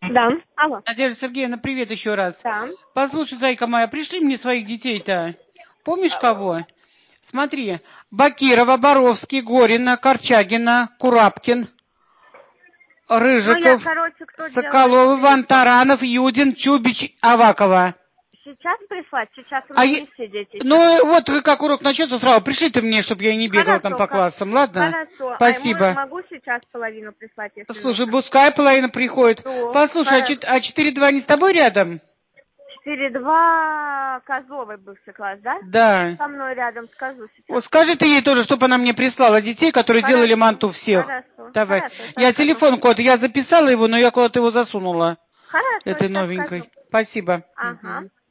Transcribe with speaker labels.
Speaker 1: Да. Алло.
Speaker 2: Надежда Сергеевна, привет еще раз.
Speaker 1: Да.
Speaker 2: Послушай, зайка моя, пришли мне своих детей-то. Помнишь кого? Смотри, Бакирова, Боровский, Горина, Корчагина, Курапкин, Рыжиков,
Speaker 1: Кто
Speaker 2: Соколов, Иван Таранов, Юдин, Чубич, Авакова.
Speaker 1: Сейчас прислать? Сейчас у меня не все дети.
Speaker 2: Ну, вот как урок начнется сразу, пришли ты мне, чтобы я не бегала там по классам, ладно?
Speaker 1: Хорошо.
Speaker 2: Спасибо.
Speaker 1: А могу сейчас половину прислать, если
Speaker 2: Слушай,
Speaker 1: нужно?
Speaker 2: пускай половина приходит.
Speaker 1: Что?
Speaker 2: Послушай, а 4-2 не с тобой рядом?
Speaker 1: 4-2 Козловой бывший класс, да?
Speaker 2: Да.
Speaker 1: Со мной рядом, скажу сейчас.
Speaker 2: Вот скажи ты ей тоже, чтобы она мне прислала детей, которые делали манту всех.
Speaker 1: Хорошо.
Speaker 2: Давай.
Speaker 1: Хорошо,
Speaker 2: Я телефон код, я записала его, но я куда-то его засунула.
Speaker 1: Хорошо,
Speaker 2: Этой новенькой.
Speaker 1: скажу.
Speaker 2: Спасибо.
Speaker 1: Ага.